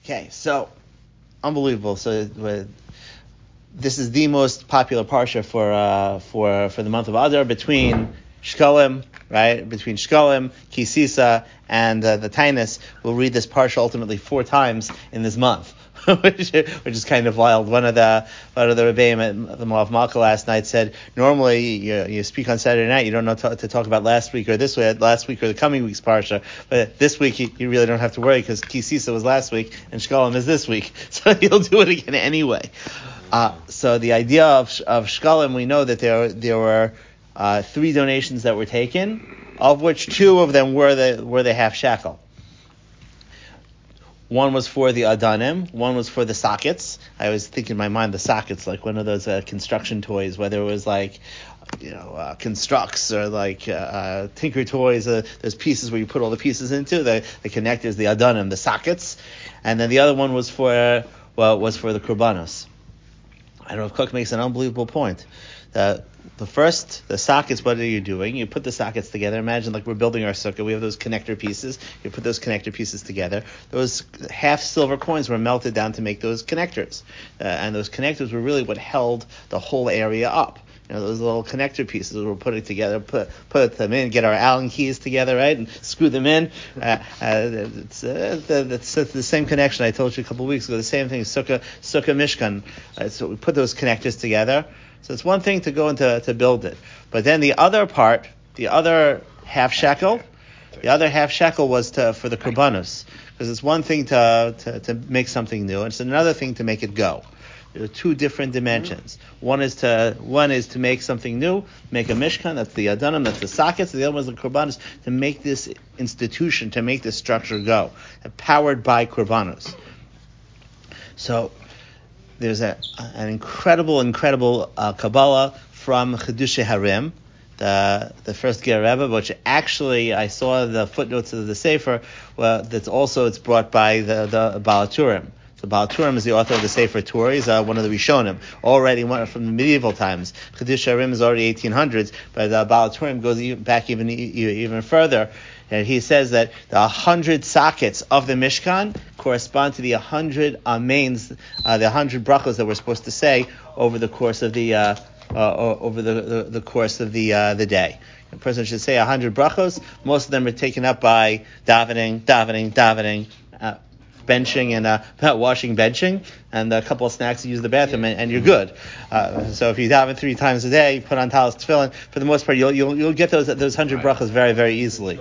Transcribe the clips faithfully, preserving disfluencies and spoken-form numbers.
Okay, so unbelievable. So uh, this is the most popular parsha for uh, for for the month of Adar, between Shkolim, right? Between Shkolim, Kisisa, and uh, the Tainus. We'll read this parsha ultimately four times in this month. which, which is kind of wild. One of the one of the Rebbeim at the Moav Malka last night said, normally you, you speak on Saturday night, you don't know to, to talk about last week or this week, last week or the coming week's parsha, but this week you, you really don't have to worry because Kisisa was last week and Shkolim is this week, so you'll do it again anyway. Uh, so the idea of of Shkolim, we know that there there were uh, three donations that were taken, of which two of them were the were the half shekel. One was for the Adanim, one was for the sockets. I always think in my mind the sockets, like one of those uh, construction toys, whether it was like, you know, uh, Constructs or like uh, uh, Tinker Toys, uh, those pieces where you put all the pieces into, the, the connectors, the Adanim, the sockets. And then the other one was for, well, was for the Kurbanos. I don't know if Cook makes an unbelievable point. Uh, the first, the sockets, what are you doing? You put the sockets together. Imagine like we're building our sukkah. We have those connector pieces. You put those connector pieces together. Those half silver coins were melted down to make those connectors. Uh, and those connectors were really what held the whole area up. You know, those little connector pieces we were putting together, put put them in, get our Allen keys together, right, and screw them in. Uh, uh, it's, uh, the, it's the same connection I told you a couple of weeks ago. The same thing, Sukkah, Sukkah Mishkan. Uh, so we put those connectors together. So it's one thing to go into to build it, but then the other part, the other half shekel, the other half shekel was to for the kurbanos, because it's one thing to, to to make something new, and it's another thing to make it go. There are two different dimensions. One is to one is to make something new, make a mishkan. That's the adanim, that's the sockets. The other one is the kurbanos, to make this institution, to make this structure go, powered by kurbanos. So there's a, an incredible, incredible uh, Kabbalah from Chiddushei Harim, the the first Ger Rebbe, which actually I saw the footnotes of the Sefer. Well, that's also it's brought by the the Baal HaTurim. So Baal HaTurim is the author of the Sefer Torah. He's uh, one of the Rishonim, already one from the medieval times. Chiddushei Harim is already eighteen hundreds, but uh, Baal HaTurim goes even, back even even further. And he says that the hundred sockets of the Mishkan correspond to the hundred amains, uh, the hundred brachos that we're supposed to say over the course of the uh, uh, over the, the, the course of the uh, the day. A person should say a hundred brachos. Most of them are taken up by davening, davening, davening, uh, benching, and uh, washing, benching, and a couple of snacks to use the bathroom, and, and you're good. Uh, so if you daven three times a day, you put on talis tefillin, for the most part, you'll you'll, you'll get those those hundred brachos very very easily.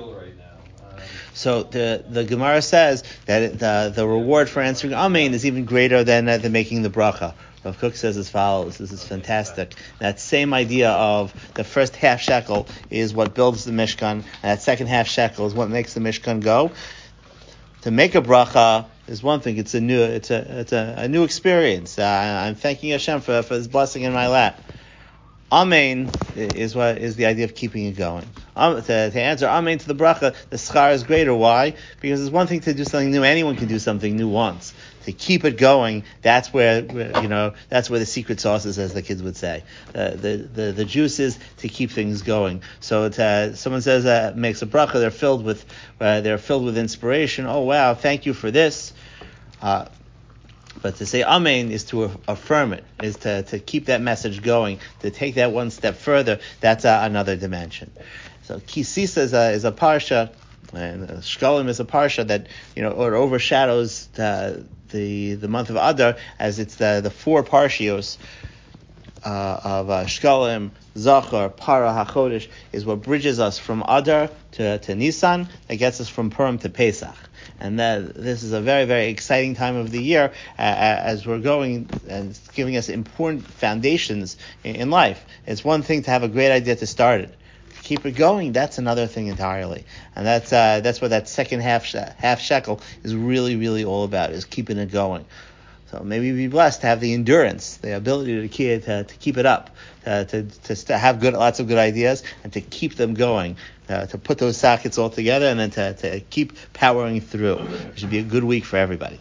So the, the Gemara says that the the reward for answering Amen is even greater than uh, than making the bracha. Rav Kook says as follows. This is fantastic. That same idea of the first half shekel is what builds the Mishkan, and that second half shekel is what makes the Mishkan go. To make a bracha is one thing. It's a new it's a it's a, a new experience. Uh, I'm thanking Hashem for for His blessing in my lap. Amen is what is the idea of keeping it going. Um, to, to answer Amen to the bracha, the schar is greater. Why? Because it's one thing to do something new. Anyone can do something new once. To keep it going, that's where, where you know that's where the secret sauce is, as the kids would say. Uh, the, the the juice is to keep things going. So to, someone says uh, makes a bracha, they're filled with uh, they're filled with inspiration. Oh wow, thank you for this. Uh, But to say Amen is to affirm it, is to, to keep that message going, to take that one step further. That's uh, another dimension. So Kisisa is a, is a parsha, and Shkolim is a parsha that, you know, or overshadows the the, the month of Adar, as it's the, the four parshios uh, of uh, Shkolim, Zachor, Para, HaChodesh, is what bridges us from Adar to, to Nisan, that gets us from Purim to Pesach. And that this is a very, very exciting time of the year uh, as we're going, and it's giving us important foundations in, in life. It's one thing to have a great idea to start it. To keep it going, that's another thing entirely. And that's uh, that's what that second half half shekel is really, really all about, is keeping it going. So maybe be blessed to have the endurance, the ability to keep, to, to keep it up, uh, to, to to have good, lots of good ideas, and to keep them going, uh, to put those sockets all together, and then to, to keep powering through. It should be a good week for everybody.